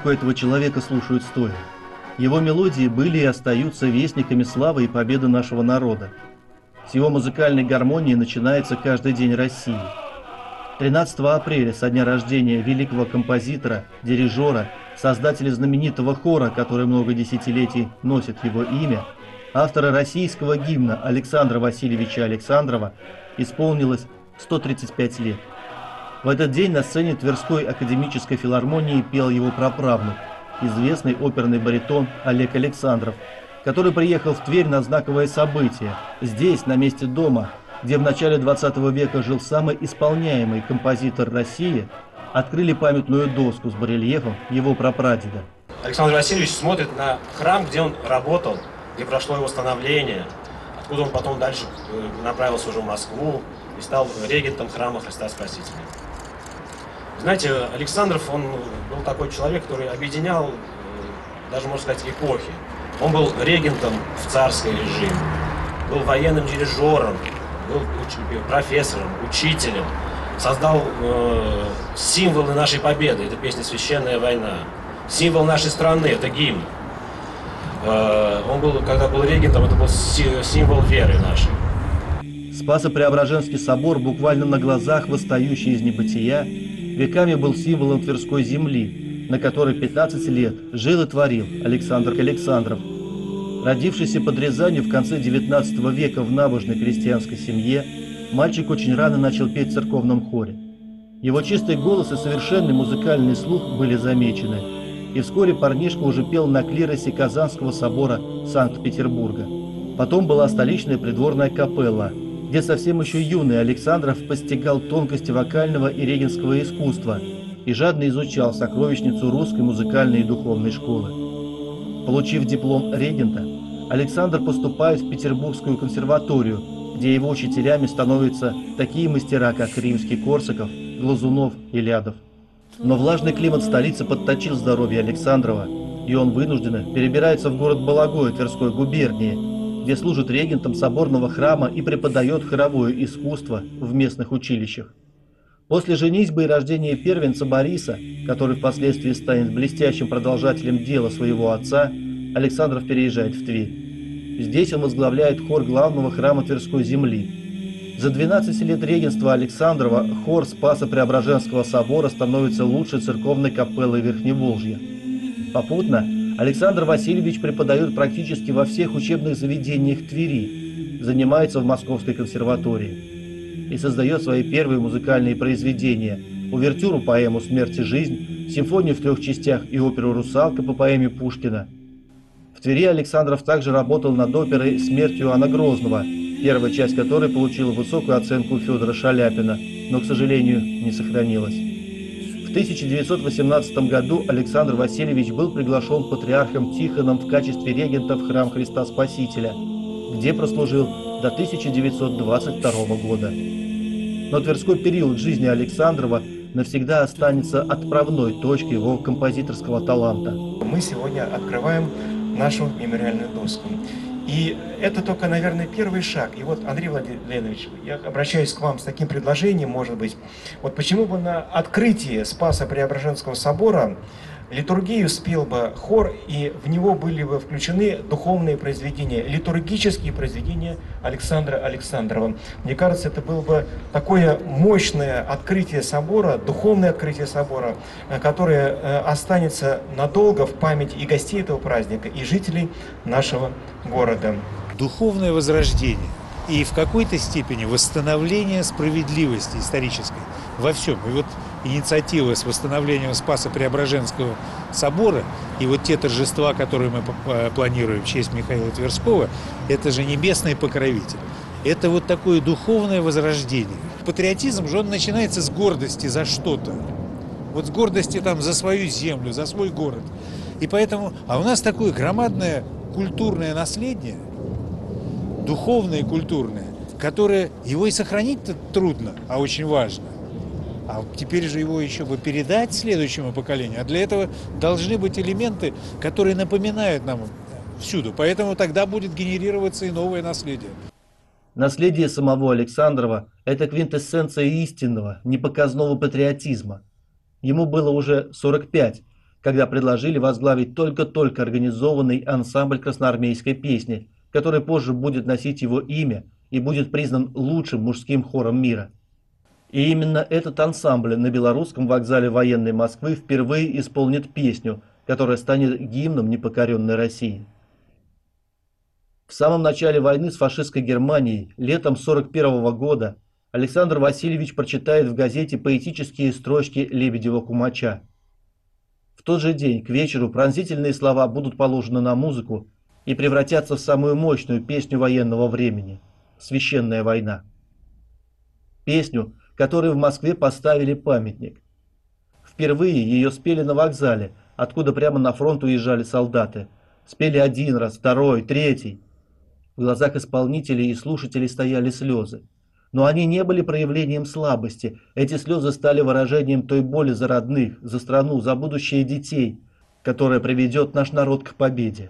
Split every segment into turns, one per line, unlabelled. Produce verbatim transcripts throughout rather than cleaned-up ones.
Музыку этого человека слушают стоя. Его мелодии были и остаются вестниками славы и победы нашего народа. С его музыкальной гармонией начинается каждый день России. тринадцатого апреля, со дня рождения великого композитора, дирижера, создателя знаменитого хора, который много десятилетий носит его имя, автора российского гимна Александра Васильевича Александрова, исполнилось сто тридцать пять лет. В этот день на сцене Тверской академической филармонии пел его праправнук, известный оперный баритон Олег Александров, который приехал в Тверь на знаковое событие. Здесь, на месте дома, где в начале двадцатого века жил самый исполняемый композитор России, открыли памятную доску с барельефом его прапрадеда.
Александр Васильевич смотрит на храм, где он работал, где прошло его становление, откуда он потом дальше направился уже в Москву и стал регентом храма Христа Спасителя. Знаете, Александров, он был такой человек, который объединял, даже можно сказать, эпохи. Он был регентом в царский режим, был военным дирижером, был профессором, учителем, создал э, символы нашей победы, это песня «Священная война», символ нашей страны, это гимн. Э, он был, когда был регентом, это был символ веры нашей.
Спасо-Преображенский собор, буквально на глазах восстающий из небытия, веками был символом Тверской земли, на которой пятнадцать лет жил и творил Александр Александров. Родившийся под Рязанью в конце девятнадцатого века в набожной крестьянской семье, мальчик очень рано начал петь в церковном хоре. Его чистый голос и совершенный музыкальный слух были замечены, и вскоре парнишка уже пел на клиросе Казанского собора Санкт-Петербурга. Потом была столичная придворная капелла, где совсем еще юный Александров постигал тонкости вокального и регентского искусства и жадно изучал сокровищницу русской музыкальной и духовной школы. Получив диплом регента, Александр поступает в Петербургскую консерваторию, где его учителями становятся такие мастера, как Римский-Корсаков, Глазунов и Лядов. Но влажный климат столицы подточил здоровье Александрова, и он вынужденно перебирается в город Балагое Тверской губернии, где служит регентом соборного храма и преподает хоровое искусство в местных училищах. После женитьбы и рождения первенца Бориса, который впоследствии станет блестящим продолжателем дела своего отца, Александров переезжает в Тверь. Здесь он возглавляет хор главного храма Тверской земли. За двенадцать лет регенства Александрова хор Спасо-Преображенского собора становится лучшей церковной капеллой Верхневолжья. Попутно Александр Васильевич преподает практически во всех учебных заведениях Твери, занимается в Московской консерватории и создает свои первые музыкальные произведения: увертюру поэму «Смерть и жизнь», симфонию в трех частях и оперу «Русалка» по поэме Пушкина. В Твери Александров также работал над оперой «Смерть Иоанна Грозного», первая часть которой получила высокую оценку у Федора Шаляпина, но, к сожалению, не сохранилась. В тысяча девятьсот восемнадцатом году Александр Васильевич был приглашен патриархом Тихоном в качестве регента в храм Христа Спасителя, где прослужил до тысяча девятьсот двадцать второго года. Но тверской период жизни Александрова навсегда останется отправной точкой его композиторского таланта.
Мы сегодня открываем нашу мемориальную доску. И это только, наверное, первый шаг. И вот, Андрей Владимирович, я обращаюсь к вам с таким предложением, может быть. Вот почему бы на открытии Спасо-Преображенского собора литургию спел бы хор, и в него были бы включены духовные произведения, литургические произведения Александра Александрова. Мне кажется, это было бы такое мощное открытие собора, духовное открытие собора, которое останется надолго в памяти и гостей этого праздника, и жителей нашего города.
Духовное возрождение и в какой-то степени восстановление справедливости исторической во всем. И вот инициатива с восстановлением Спасо-Преображенского собора и вот те торжества, которые мы планируем в честь Михаила Тверского, это же небесный покровитель. Это вот такое духовное возрождение. Патриотизм же он начинается с гордости за что-то. Вот с гордости там за свою землю, за свой город. И поэтому, а у нас такое громадное культурное наследие, духовное и культурное, которое его и сохранить-то трудно, а очень важно. А теперь же его еще бы передать следующему поколению. А для этого должны быть элементы, которые напоминают нам всюду. Поэтому тогда будет генерироваться и новое наследие.
Наследие самого Александрова – это квинтэссенция истинного, непоказного патриотизма. Ему было уже сорок пять, когда предложили возглавить только-только организованный ансамбль красноармейской песни, который позже будет носить его имя и будет признан лучшим мужским хором мира. И именно этот ансамбль на Белорусском вокзале военной Москвы впервые исполнит песню, которая станет гимном непокоренной России. В самом начале войны с фашистской Германией, летом сорок первого года, Александр Васильевич прочитает в газете поэтические строчки Лебедева-Кумача. В тот же день, к вечеру, пронзительные слова будут положены на музыку и превратятся в самую мощную песню военного времени – «Священная война». Песню, которой в Москве поставили памятник. Впервые ее спели на вокзале, откуда прямо на фронт уезжали солдаты. Спели один раз, второй, третий. В глазах исполнителей и слушателей стояли слезы. Но они не были проявлением слабости. Эти слезы стали выражением той боли за родных, за страну, за будущее детей, которая приведет наш народ к победе.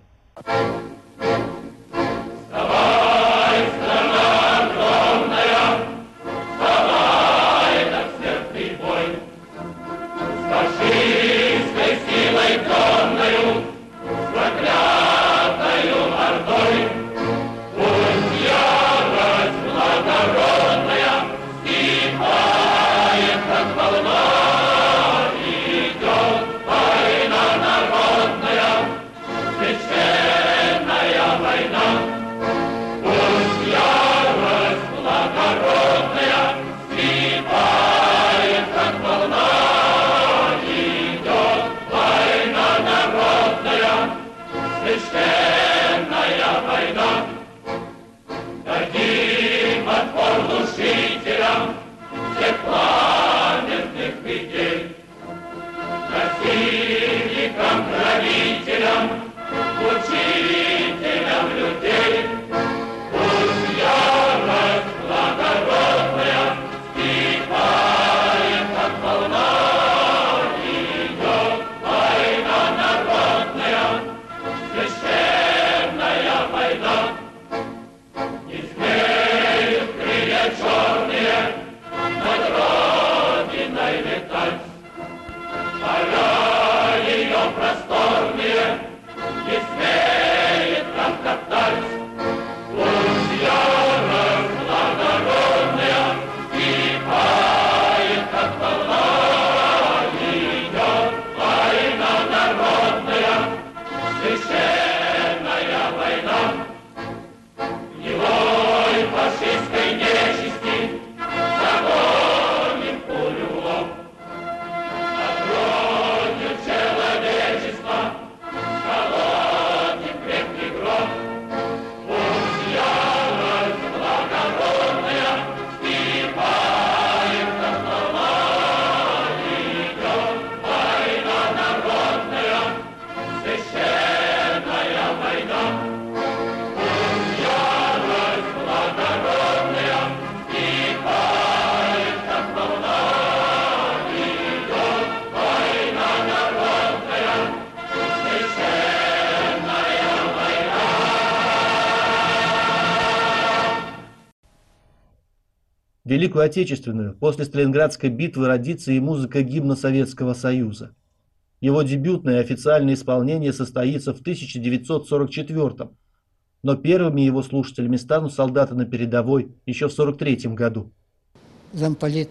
Великую Отечественную после Сталинградской битвы родится и музыка гимна Советского Союза. Его дебютное официальное исполнение состоится в тысяча девятьсот сорок четвёртом, но первыми его слушателями станут солдаты на передовой еще в сорок третьем году.
Замполит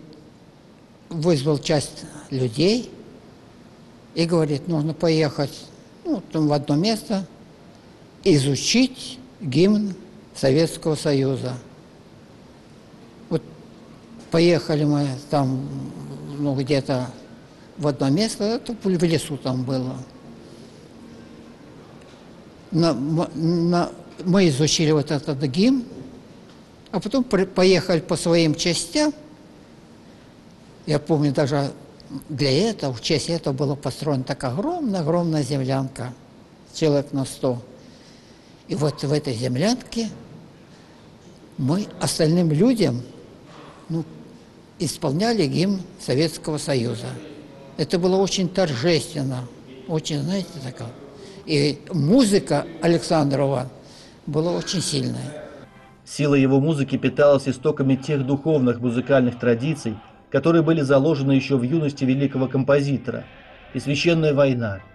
вызвал часть людей и говорит, нужно поехать ну, там в одно место, изучить гимн Советского Союза. Вот поехали мы там, ну, где-то в одно место, это в лесу там было. На, на, мы изучили вот этот гимн, а потом поехали по своим частям. Я помню, даже для этого, в честь этого была построена такая огромная-огромная землянка, человек на сто. И вот в этой землянке мы остальным людям ну, исполняли гимн Советского Союза. Это было очень торжественно, очень, знаете, такое. И музыка Александрова была очень сильная.
Сила его музыки питалась истоками тех духовных музыкальных традиций, которые были заложены еще в юности великого композитора. И «Священная война»,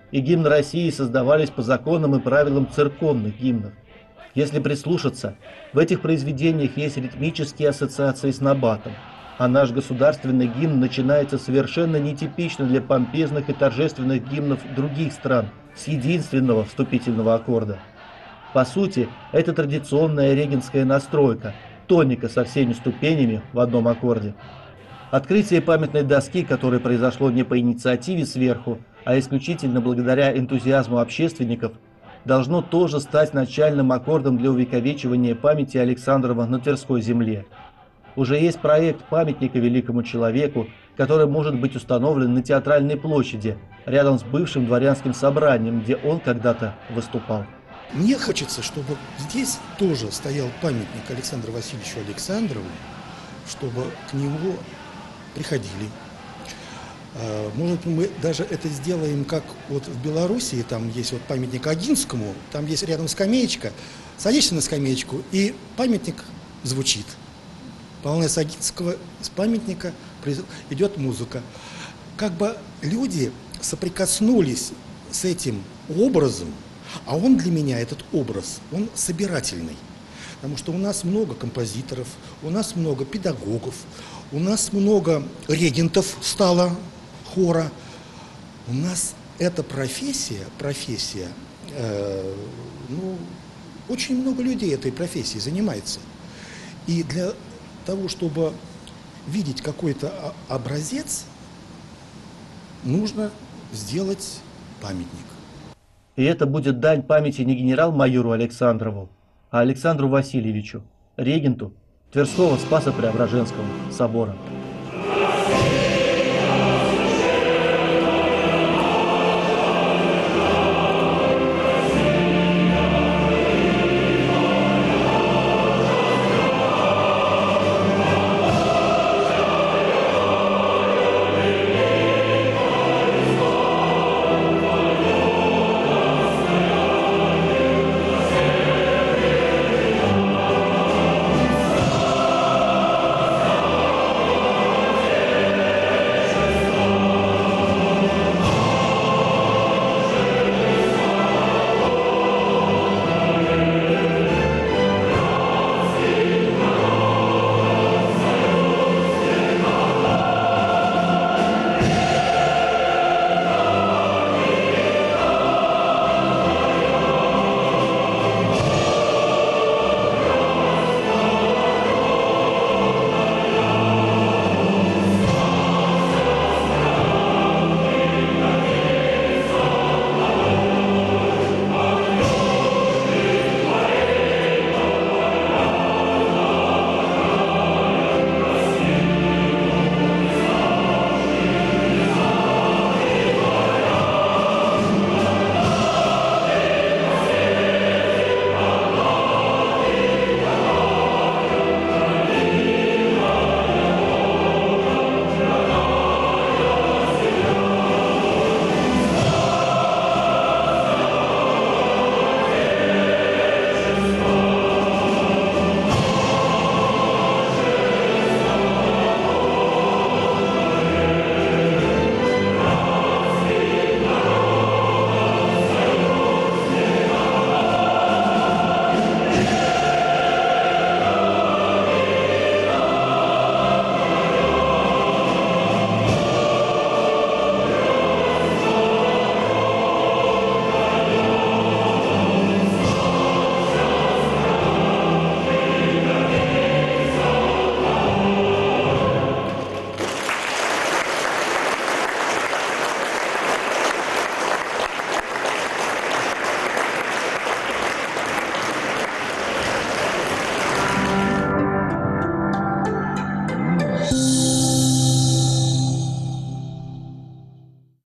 и гимн России создавались по законам и правилам церковных гимнов. Если прислушаться, в этих произведениях есть ритмические ассоциации с набатом, а наш государственный гимн начинается совершенно нетипично для помпезных и торжественных гимнов других стран, с единственного вступительного аккорда. По сути, это традиционная регенская настройка, тоника со всеми ступенями в одном аккорде. Открытие памятной доски, которое произошло не по инициативе сверху, а исключительно благодаря энтузиазму общественников, должно тоже стать начальным аккордом для увековечивания памяти Александрова на Тверской земле. Уже есть проект памятника великому человеку, который может быть установлен на Театральной площади, рядом с бывшим дворянским собранием, где он когда-то выступал.
Мне хочется, чтобы здесь тоже стоял памятник Александру Васильевичу Александрову, чтобы к нему приходили. Может, мы даже это сделаем, как вот в Белоруссии, там есть вот памятник Огинскому, там есть рядом скамеечка, садишься на скамеечку, и памятник звучит. Полная с Огинского, с памятника идет музыка. Как бы люди соприкоснулись с этим образом, а он для меня, этот образ, он собирательный. Потому что у нас много композиторов, у нас много педагогов, у нас много регентов стало, хора. У нас эта профессия, профессия, э, ну, очень много людей этой профессией занимается. И для того, чтобы видеть какой-то образец, нужно сделать памятник.
И это будет дань памяти не генерал-майору Александрову, а Александру Васильевичу, регенту Тверского Спасо-Преображенского собора.